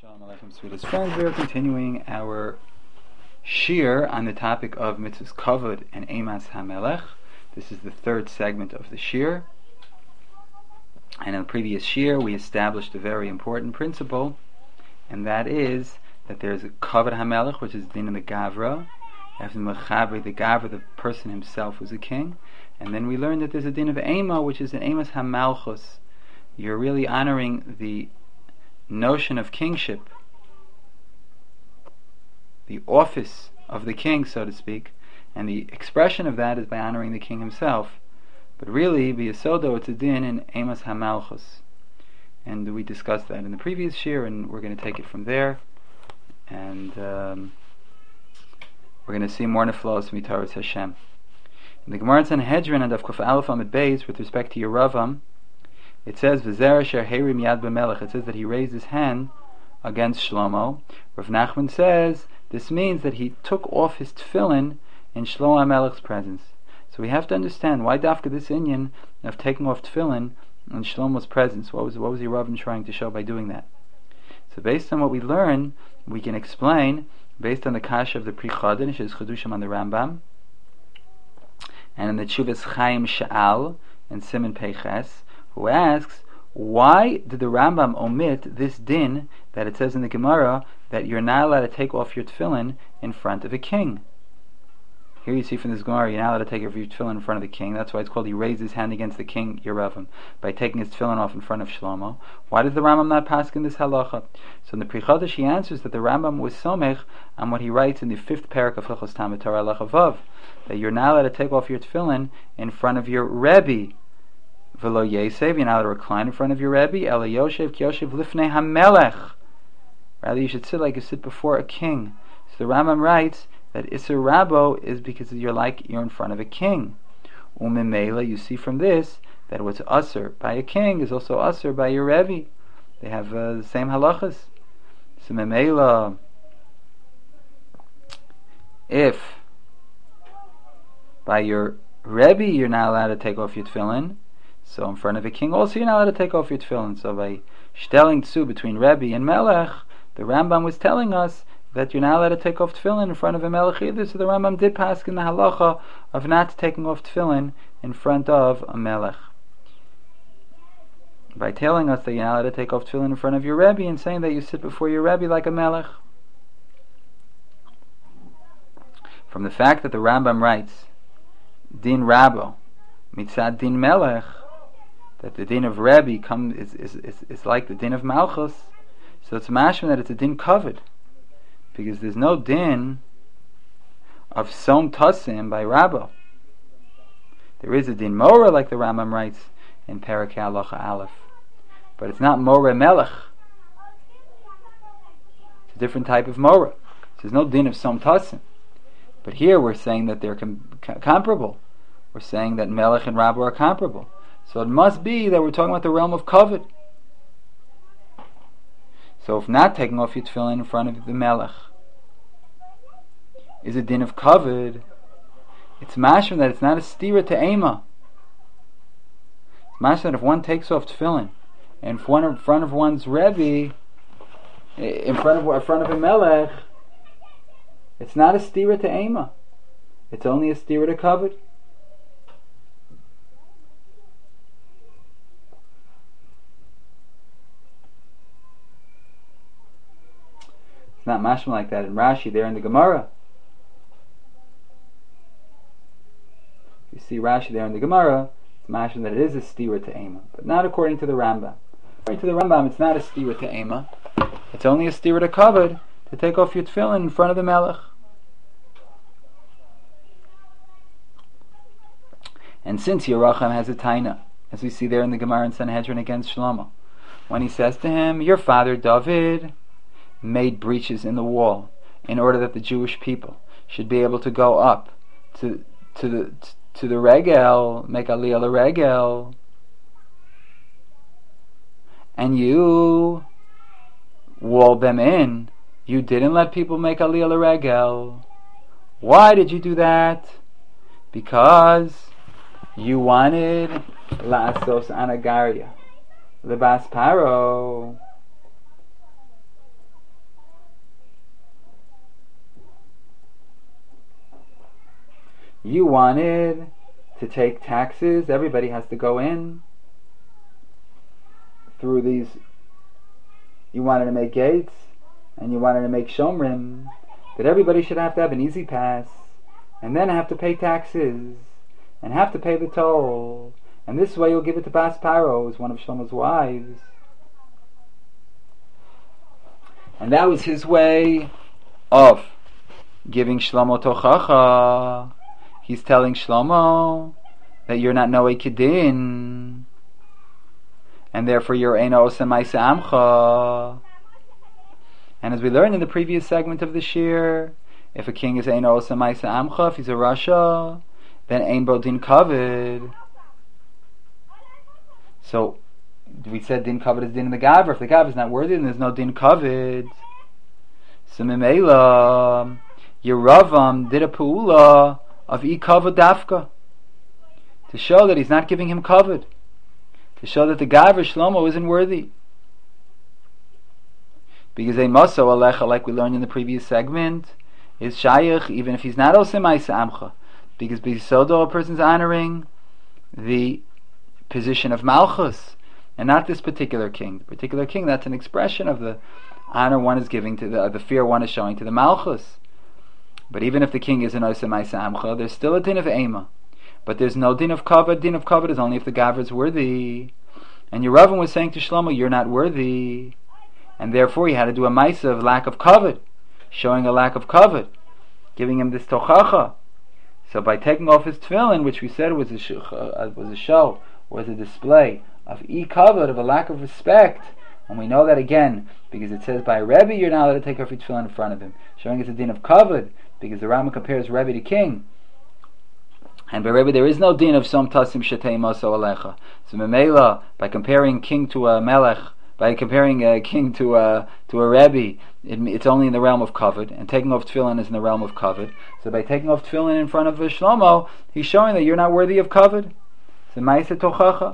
Shalom Aleichem, sweetest friends. We are continuing our shir on the topic of mitzvahs kavod and emas hamelech. This is the third segment of the shir. And in the previous shir, we established a very important principle, and that is that there is a kavod hamelech, which is din in the gavra. After mechaber the gavra, the person himself was a king. And then we learned that there's a din of ema, which is an emas hamalchus. You're really honoring the notion of kingship, the office of the king, so to speak, and the expression of that is by honoring the king himself. But really, b'yasodo, it's a din in emas hamalchus, and we discussed that in the previous shir, and we're going to take it from there, and we're going to see more neflos mitaras Hashem. In the Gemara in Sanhedrin and Kuf Aleph Amud Beis, with respect to Yeravam, it says V'zer asher herim yad b'melech. It says that he raised his hand against Shlomo. Rav Nachman says this means that he took off his tefillin in Shlomo HaMelech's presence. So we have to understand why dafka this inyan of taking off tefillin in Shlomo's presence. What was Yeravam trying to show by doing that? So based on what we learn, we can explain based on the kasha of the Pri Chadin, which is Chedushim on the Rambam, and in the Tshuvas Chaim Sha'al and Siman Peiches, who asks, why did the Rambam omit this din that it says in the Gemara that you're not allowed to take off your tefillin in front of a king? Here you see from this Gemara, you're not allowed to take off your tefillin in front of the king. That's why it's called he raised his hand against the king, Yeravam, by taking his tefillin off in front of Shlomo. Why does the Rambam not paskin this halacha? So in the Pri Chadash he answers that the Rambam was somech on what he writes in the 5th parak of Hilchos Talmud Torah halacha vav, that you're not allowed to take off your tefillin in front of your Rebbe. V'lo yesev, you're not allowed to recline in front of your Rebbe. Ela yoshev ki yoshev lifnei hamelech. Rather, you should sit like you sit before a king. So the Rambam writes that Isser Rabo is because you're in front of a king. Umimela, you see from this that what's usher by a king is also usher by your Rebbe. They have the same halachas. So Mimela, if by your Rebbe you're not allowed to take off your tefillin, so in front of a king also you're not allowed to take off your tefillin. So by shtelling tzu between Rebbe and Melech, the Rambam was telling us that you're not allowed to take off tefillin in front of a Melech either. So the Rambam did pass in the halacha of not taking off tefillin in front of a Melech, by telling us that you're not allowed to take off tefillin in front of your Rebbe and saying that you sit before your Rebbe like a Melech. From the fact that the Rambam writes Din Rabo Mitzad Din Melech, that the din of Rebbe is like the din of Malchus, so it's mashma that it's a din covered, because there's no din of Som Tasim by Rabbo. There is a din Mora, like the Rambam writes in Perek Halacha Aleph, but it's not Mora Melech. It's a different type of Mora. So there's no din of Som Tasim. But here we're saying that they're comparable. We're saying that Melech and Rabbo are comparable. So it must be that we're talking about the realm of kavod. So if not taking off your tefillin in front of the Melech is a din of kavod, it's mashma that it's not a stira to ema. It's mashma that if one takes off tefillin in front of one's Rebbe, in front of a Melech, it's not a stira to ema. It's only a stira to kavod. It's not mashma like that in Rashi there in the Gemara. You see Rashi there in the Gemara, it's mashma that it is a stira to ema, but not according to the Rambam. According to the Rambam, it's not a stira to ema. It's only a stira to kavod to take off your tefillin in front of the Melech. And since Yeracham has a taina, as we see there in the Gemara in Sanhedrin against Shlomo, when he says to him, your father David made breaches in the wall in order that the Jewish people should be able to go up to the regel, make aliyah regel, and you walled them in. You didn't let people make aliyah regel. Why did you do that? Because you wanted la'asos anagaria, lebas paro. You wanted to take taxes. Everybody has to go in through these. You wanted to make gates, and you wanted to make shomrim, that everybody should have to have an easy pass, and then have to pay taxes, and have to pay the toll, and this way you'll give it to Bas Paro, who's one of Shlomo's wives. And that was his way of giving Shlomo tochacha. He's telling Shlomo that you're not Noe Kedin, and therefore you're Eino Oseh Ma'aseh Amcha. And as we learned in the previous segment of the shir, if a king is Eino Oseh Ma'aseh Amcha, if he's a Rasha, then Ein Bo Din Kavod. So we said Din Kavod is Din in the Gaver. If the Gaver is not worthy, then there's no Din Kavod. So Memela, Yeravam did a Pu'ula of I Kavod Dafka, to show that he's not giving him Kavod, to show that the Gaver Shlomo isn't worthy. Because a Maso Alecha, like we learned in the previous segment, is Shayach even if he's not Oseh Ma'aseh Amcha, because B'Yisodo a person's honoring the position of Malchus, and not this particular king. The particular king, that's an expression of the honor one is giving to the fear one is showing to the Malchus. But even if the king is an Oseh Ma'aseh Amcha, there's still a din of Ema. But there's no din of Kavod. Din of Kavod is only if the Gaver is worthy. And Yeravam was saying to Shlomo, you're not worthy. And therefore he had to do a Maisa of lack of Kavod, showing a lack of Kavod, giving him this Tochacha. So by taking off his tefillin, which we said was a show, was a display of Kavod, of a lack of respect. And we know that again, because it says by Rebbe you're not allowed to take off your tefillin in front of him, showing it's a din of Kavod, because the Rambam compares Rebbe to king. And by Rebbe there is no din of Som Tasim Shetei Maso Alecha. So Memela, by comparing king to a Melech, by comparing a king to a Rebbe, it's only in the realm of Kavod, and taking off tefillin is in the realm of Kavod. So by taking off tefillin in front of Shlomo, he's showing that you're not worthy of Kavod. So Ma'aseh Tochacha.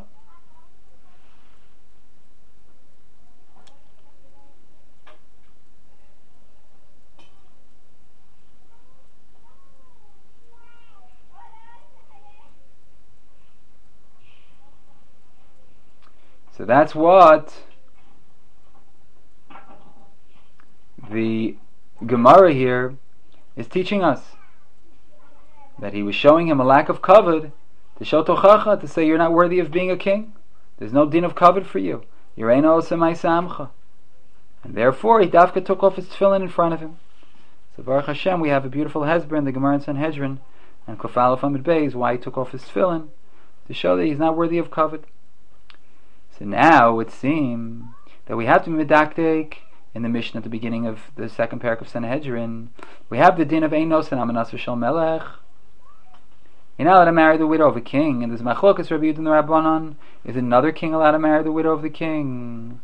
So that's what the Gemara here is teaching us. That he was showing him a lack of kavod, to show tochacha, to say you're not worthy of being a king. There's no din of kavod for you. You're Eino Oseh Ma'aseh Amcha. And therefore he dafka took off his tefillin in front of him. So Baruch Hashem, we have a beautiful hesber in the Gemara in Sanhedrin, and Kuf Aleph Amud Beis, why he took off his tefillin, to show that he's not worthy of kavod. So now it seems that we have to be medaktek in the Mishnah at the beginning of the second parak of Sanhedrin. We have the din of Ein Nosen Amanas V'Shel Melech. You're not allowed to marry the widow of a king, and there's Machlokas Rabbi Yudin the Rabbanon. Is another king allowed to marry the widow of the king?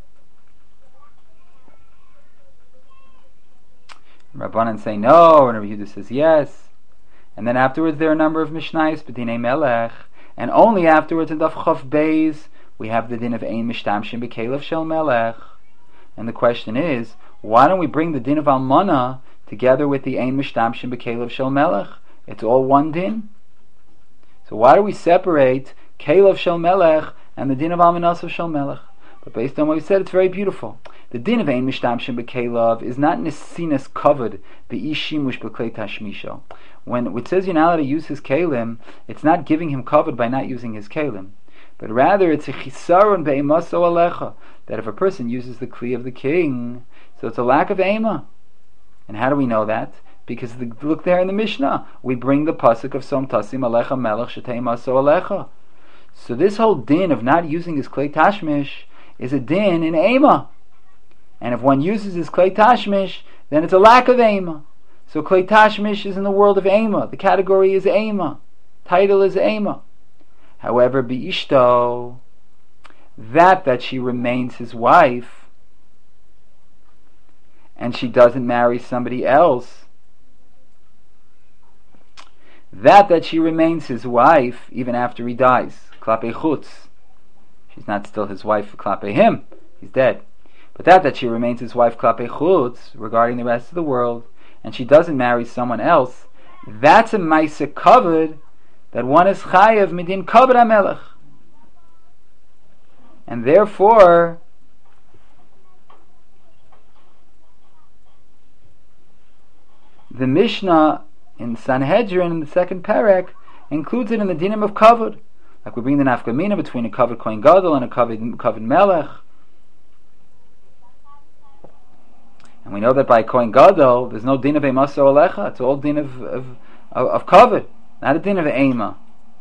Rabbanon say no, and Rabbi Yehuda says yes. And then afterwards there are a number of Mishnayos B'dinei Melech, and only afterwards in Daf Chav Beis we have the din of Ein Mishtamshim B'Kelev Shel Melech. And the question is, why don't we bring the din of Almana together with the Ein Mishtamshim B'Kelev Shel Melech? It's all one din. So why do we separate Kelev Shel Melech and the din of Almanas Shel Melech? But based on what we said, it's very beautiful. The din of Ein Mishtamshim B'Kelev is not Nesinas Kavod B'Ishimush B'Klei Tashmisho. When it says you're not allowed to use his Kelim, it's not giving him Kavod by not using his Kelim. But rather it's a chisaron be'emaso alecha, that if a person uses the kli of the king, so it's a lack of ema. And how do we know that? Because look there in the Mishnah, we bring the pasuk of Som Tasim Alecha Melech Shetei Maso Alecha. So this whole din of not using his klei tashmish is a din in ema. And if one uses his klei tashmish, then it's a lack of ema. So klei tashmish is in the world of ema. The category is ema. Title is ema. However, B'ishto, that she remains his wife, and she doesn't marry somebody else, that she remains his wife even after he dies, Klape Chutz. She's not still his wife Klape him, he's dead. But that she remains his wife Klape Chutz, regarding the rest of the world, and she doesn't marry someone else, that's a Maisa covered that one is chayav midin kavod hamelech. And therefore, the Mishnah in Sanhedrin in the second parak includes it in the dinim of kavod. Like we bring the nafkamina between a kavod kohen gadol and a kavod melech. And we know that by kohen gadol, there's no din of emaso alecha. It's all din of kavod, not a din of ema.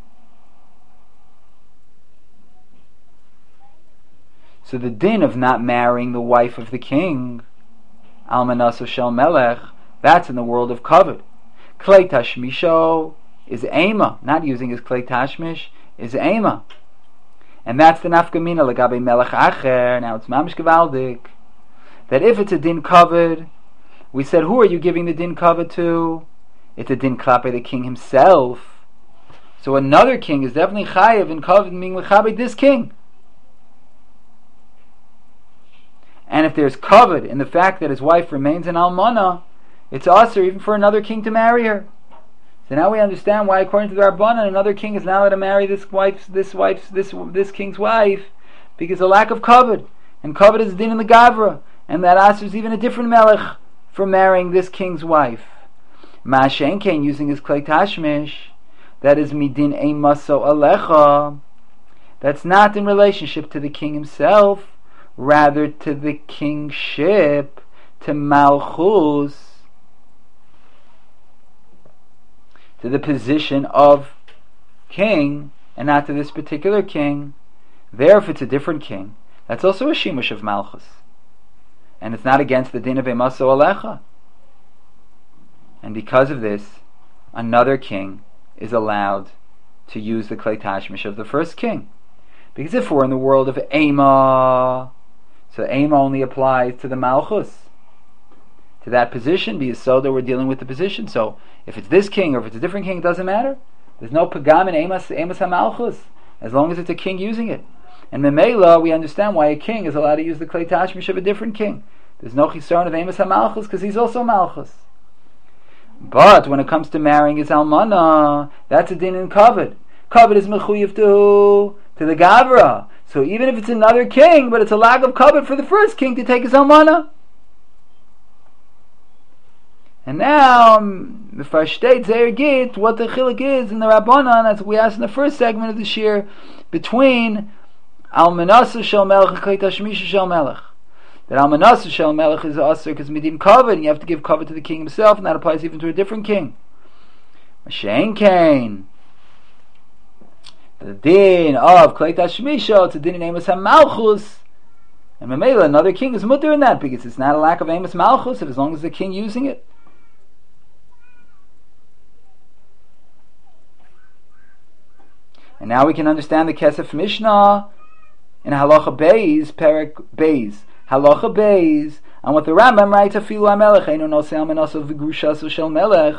So the din of not marrying the wife of the king, almanaso shel melech, that's in the world of kavod. Klei tashmisho is ema, not using his klei tashmish is ema, and that's the nafkamina legabe melech acher. Now it's mamish gevaldik that if it's a din kavod, we said, who are you giving the din kavod to? It's a din klape the king himself. So another king is definitely chayav in kavod, meaning lechabe this king. And if there's kavod in the fact that his wife remains an almana, it's asur even for another king to marry her. So now we understand why, according to the Rabbanan, another king is not allowed to marry this king's wife, because of lack of kavod, and kavod is din in the gavra, and that asur is even a different melech for marrying this king's wife. Ma'ashen kain, using his klei tashmish, that is midin emaso alecha. That's not in relationship to the king himself, rather to the kingship, to malchus, to the position of king, and not to this particular king. There, if it's a different king, that's also a shimush of malchus, and it's not against the din of emaso alecha. And because of this, another king is allowed to use the klei tashmish of the first king. Because if we're in the world of ema, so ema only applies to the malchus, to that position, because so that we're dealing with the position. So if it's this king or if it's a different king, it doesn't matter. There's no pagam in emas hamalchus, as long as it's a king using it. And memela, we understand why a king is allowed to use the klei tashmish of a different king. There's no chisaron of emas hamalchus because he's also malchus. But when it comes to marrying his almana, that's a din in kavod. Kavod is mechuyev to the gavra. So even if it's another king, but it's a lack of kavod for the first king to take his almana. And now, the first state Zeir Git, what the chiluk is in the Rabbanan, as we asked in the first segment of the shir, between almanasa shel melech and klei tashmisha shel melech. That almanasa shel melech is asur because midim kavod, and you have to give kavod to the king himself, and that applies even to a different king. Mashen kain, the din of klei tashmisha, it's a din in amos hamalchus, and memela another king is mutter in that because it's not a lack of amos malchus, as long as the king using it. And now we can understand the Kesef Mishnah in Halacha Beis, Perek Beis, Halacha Beis, and what the Rambam writes, Afilu HaMelech, Eino Nosei Almanaso V'Grushaso Shel Melech,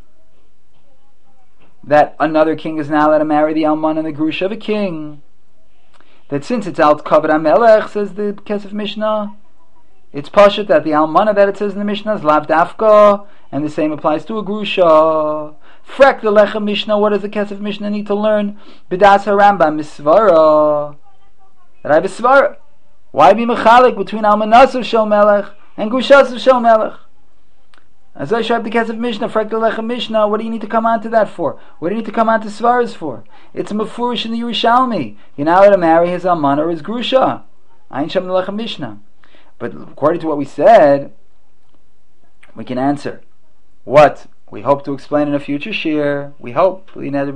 that another king is now allowed to marry the Alman and the Grusha of a king. That since it's Alt Kavod HaMelech, says the Kesef Mishnah, it's Pashut that the Almana that it says in the Mishnah is Lav Dafka, and the same applies to a Grusha. Frek the Lechem Mishnah, what does the Kesef Mishnah need to learn? B'das HaRambam Misvara. That I have a Svara. Why be mechalik between Almanasav Shel Melech and Grushasav Shel Melech? As I show up the Kesef Mishnah, Frek the Lechem Mishnah, what do you need to come on to that for? What do you need to come on to Svaras for? It's a Mefurish in the Yerushalmi. You're now allowed to marry his Alman or his Grusha. Ayin Shem the Lechem Mishnah. But according to what we said, we can answer what we hope to explain in a future shir. We hope, that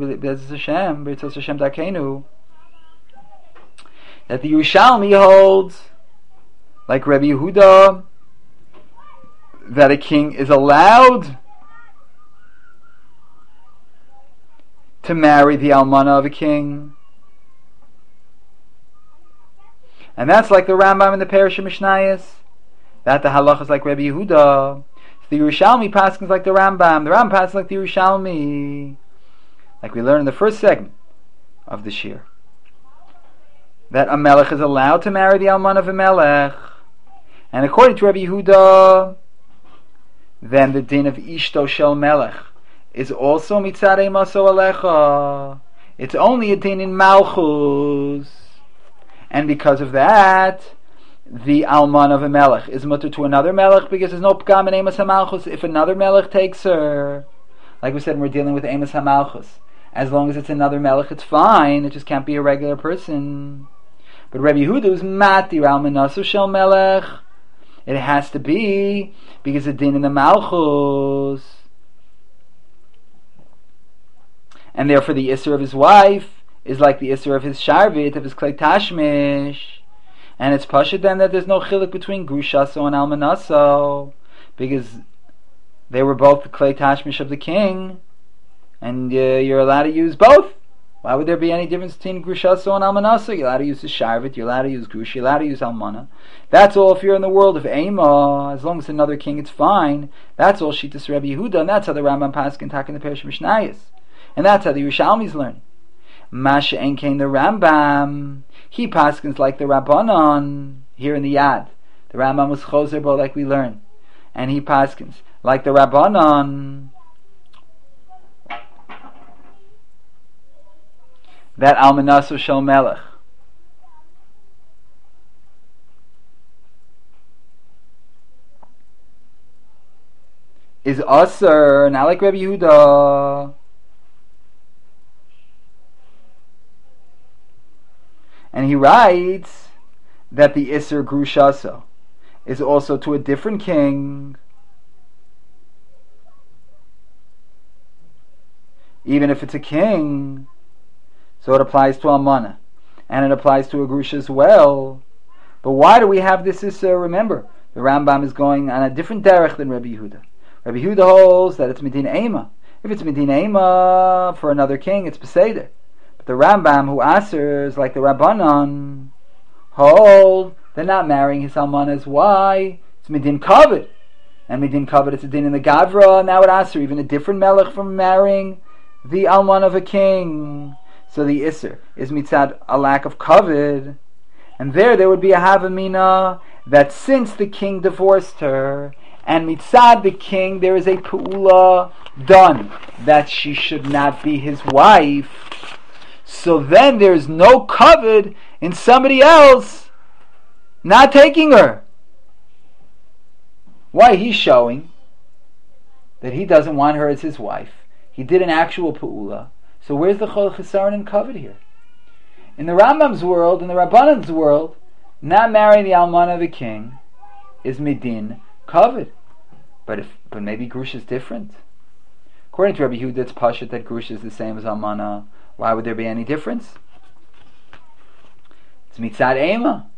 the Yerushalmi holds, like Rabbi Yehuda, that a king is allowed to marry the almana of a king. And that's like the Rambam in the Parish of Mishnayos, that the halach is like Rabbi Yehuda. The Yerushalmi paskins like the Rambam paskins like the Yerushalmi, like we learned in the first segment of the shir, that a melech is allowed to marry the alman of a melech. And according to Rabbi Yehuda, then the din of ishto shel melech is also mitzad emaso alecha. It's only a din in malchus, and because of that, the alman of a melech is mutter to another melech because there's no pgam in emas hamalchus. If another melech takes her, like we said, we're dealing with emas hamalchus. As long as it's another melech, it's fine. It just can't be a regular person. But Rabbi Yehuda is matir almanasu shel melech. It has to be because the din in the malchus, and therefore the isser of his wife is like the isser of his sharvit, of his klei tashmish. And it's pashut then that there's no chiluk between grushaso and almanaso, because they were both the klei tashmish of the king, and you're allowed to use both. Why would there be any difference between grushaso and almanaso? You're allowed to use the sharvit, you're allowed to use grush, you're allowed to use almana. That's all if you're in the world of ema. As long as it's another king, it's fine. That's all shittas Rabbi Yehuda, and that's how the Rambam paskin tak in the Perish Mishnayos. And that's how the Yerushalmis learn. Masha Enkein, the Rambam, he paskins like the Rabbanon here in the Yad. The Rambam was choser bo, like we learn, and he paskins like the Rabbanon that almanaso shel melech is aser, not like Rabbi Yehuda. And he writes that the Isser Grushaso is also to a different king, even if it's a king. So it applies to Almana, and it applies to a Grusha as well. But why do we have this Isser? Remember, the Rambam is going on a different derech than Rabbi Yehuda. Rabbi Yehuda holds that it's Medina Ema. If it's Medina Ema for another king, it's Beseder. The Rambam, who answers like the Rabbanon, hold they're not marrying his almanas. Why? It's midin kavod, and midin kavod it's a din in the gavra. Now it answers even a different melech from marrying the alman of a king. So the isser is mitzad a lack of kavod, and there would be a havamina that since the king divorced her, and mitzad the king there is a pu'ula done that she should not be his wife. So then there's no kavod in somebody else not taking her. Why? He's showing that he doesn't want her as his wife. He did an actual pu'ula. So where's the chol chesaron and kavod here? In the Rambam's world, in the Rabbanan's world, not marrying the almana of a king is midin kavod. But maybe grush is different. According to Rabbi Yehuda, it's pashut that grush is the same as almana. Why would there be any difference? It's mitzad ema.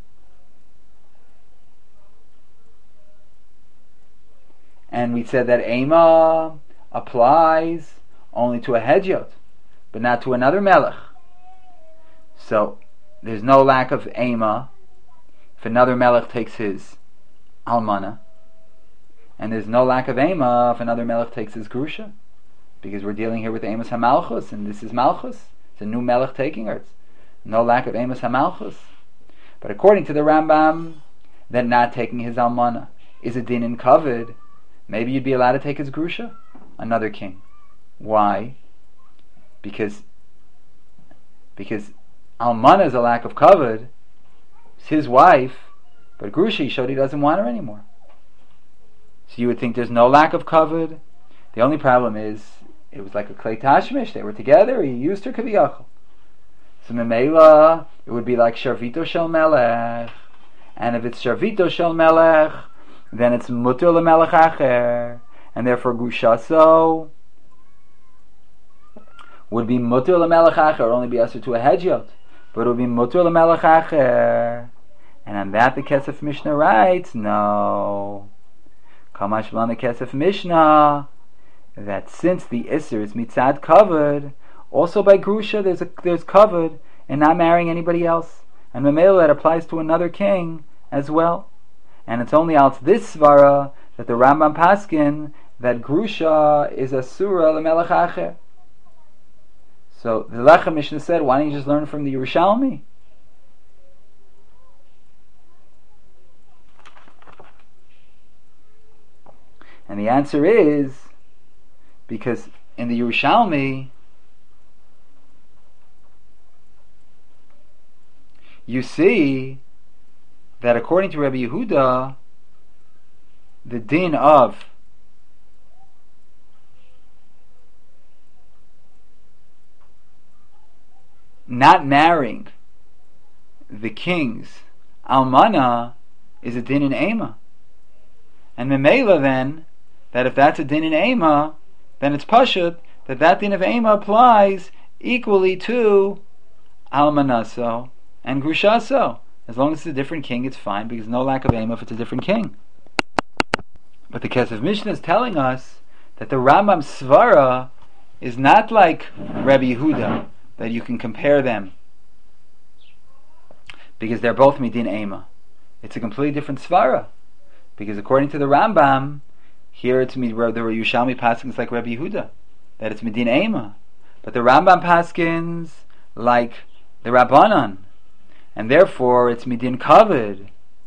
And we said that ema applies only to a hedjot, but not to another melech. So there's no lack of ema if another melech takes his almana, and there's no lack of ema if another melech takes his grusha, because we're dealing here with Amos HaMalchus, and this is Malchus. It's a new melech taking her. It's no lack of Amos HaMalchus. But according to the Rambam, that not taking his almana is a din in kavod. Maybe you'd be allowed to take his grusha, another king. Why? Because almana is a lack of kavod. It's his wife, but grusha, he showed he doesn't want her anymore. So you would think there's no lack of kavod. The only problem is it was like a klei tashmish. They were together. He used her kaviyachol. So memela, it would be like sharvito shel melech. And if it's sharvito shel melech, then it's mutter lemelech acher, and therefore gushaso would be mutter lemelech acher. It would only be asur to a hedjot, but it would be mutter lemelech acher. And on that the Kesef Mishnah writes, no. Kamash B'lan the Kesef Mishnah, that since the Isser is mitzad kavod, also by grusha there's kavod in not marrying anybody else, and memela that applies to another king as well. And it's only out this svara that the Rambam paskin that grusha is asura lemelech acher. So the Lechem Mishnah said, why don't you just learn from the Yerushalmi? And the answer is because in the Yerushalmi, you see that according to Rabbi Yehuda, the din of not marrying the king's almana is a din in Ema. And Memela then, that if that's a din in Ema, then it's pashut that din of Ema applies equally to almanaso and grushaso. As long as it's a different king, it's fine, because no lack of Ema if it's a different king. But the Kesef Mishnah is telling us that the Rambam Svara is not like Rabbi Yehuda, that you can compare them, because they're both midin Ema. It's a completely different Svara, because according to the Rambam, here it's the Yerushalmi paskins like Rabbi Yehuda, that it's midin Ema. But the Rambam paskins like the Rabbanan, and therefore it's midin kavod.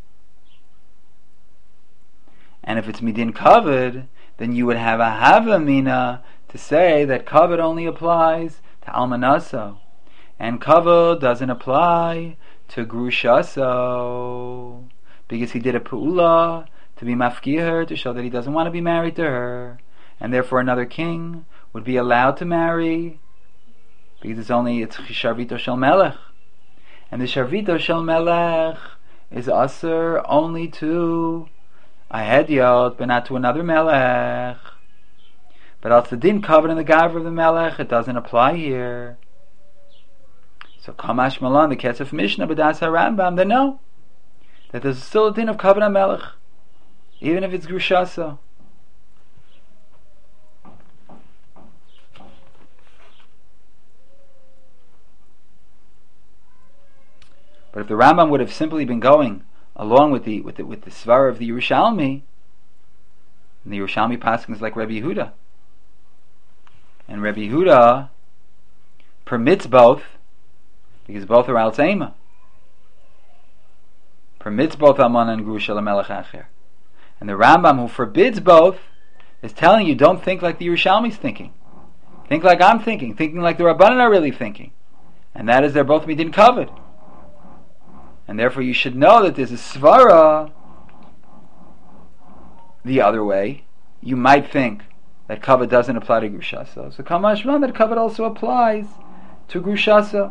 And if it's midin kavod, then you would have a havamina to say that kavod only applies to almanaso, and kavod doesn't apply to grushaso, because he did a pu'ula to be mafki her, to show that he doesn't want to be married to her, and therefore another king would be allowed to marry, because it's sharvito shel melech, and the sharvito shel melech is aser only to a hedyot, but not to another melech. But else the din covered in the gavra of the melech, it doesn't apply here. So Kamash Malan, the Kesef Mishnah, B'das HaRambam, they know that there's still a din of kavod melech, even if it's grushasa. But if the Rambam would have simply been going along with the svara of the Yerushalmi, and the Yerushalmi paskin is like Rabbi Yehuda, and Rabbi Yehuda permits both, because both are al tzema, permits both almana and grusha l'melech acher, and the Rambam who forbids both is telling you, don't think like the Yerushalmi's thinking, think like I'm thinking like the Rabbanan are really thinking, and that is they're both midin kavod. And therefore you should know that there's a svara the other way. You might think that kavod doesn't apply to grushasa. So kamash man, that kavod also applies to grushasa.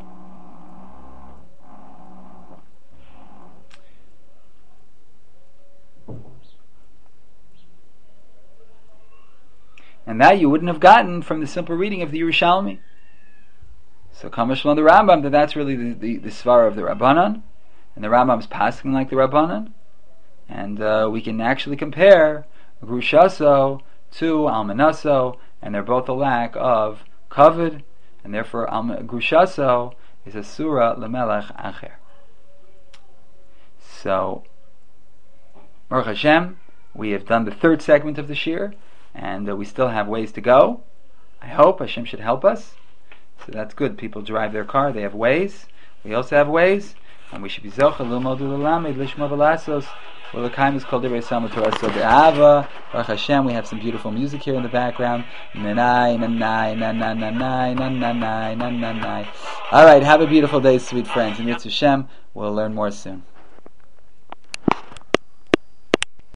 And that you wouldn't have gotten from the simple reading of the Yerushalmi. So kamash man, the Rambam, that's really the svara of the Rabbanan. And the Rambam is passing like the Rabbanan, and we can actually compare grushaso to almanaso, and they're both a lack of kavod, and therefore grushaso is a surah lemelech acher. So, Baruch Hashem, we have done the third segment of the shir, and we still have ways to go. I hope Hashem should help us. So that's good. People drive their car; they have ways. We also have ways. And we should be zocha l'mod u'l'lamed l'shma v'lasos. Well, the kaim is called Divrei Sama Torah So Be'ava. Baruch Hashem, we have some beautiful music here in the background. Nanai, nanai, nanai, nanai, nanai, nanai. All right, have a beautiful day, sweet friends. And Yitz Hashem, we'll learn more soon.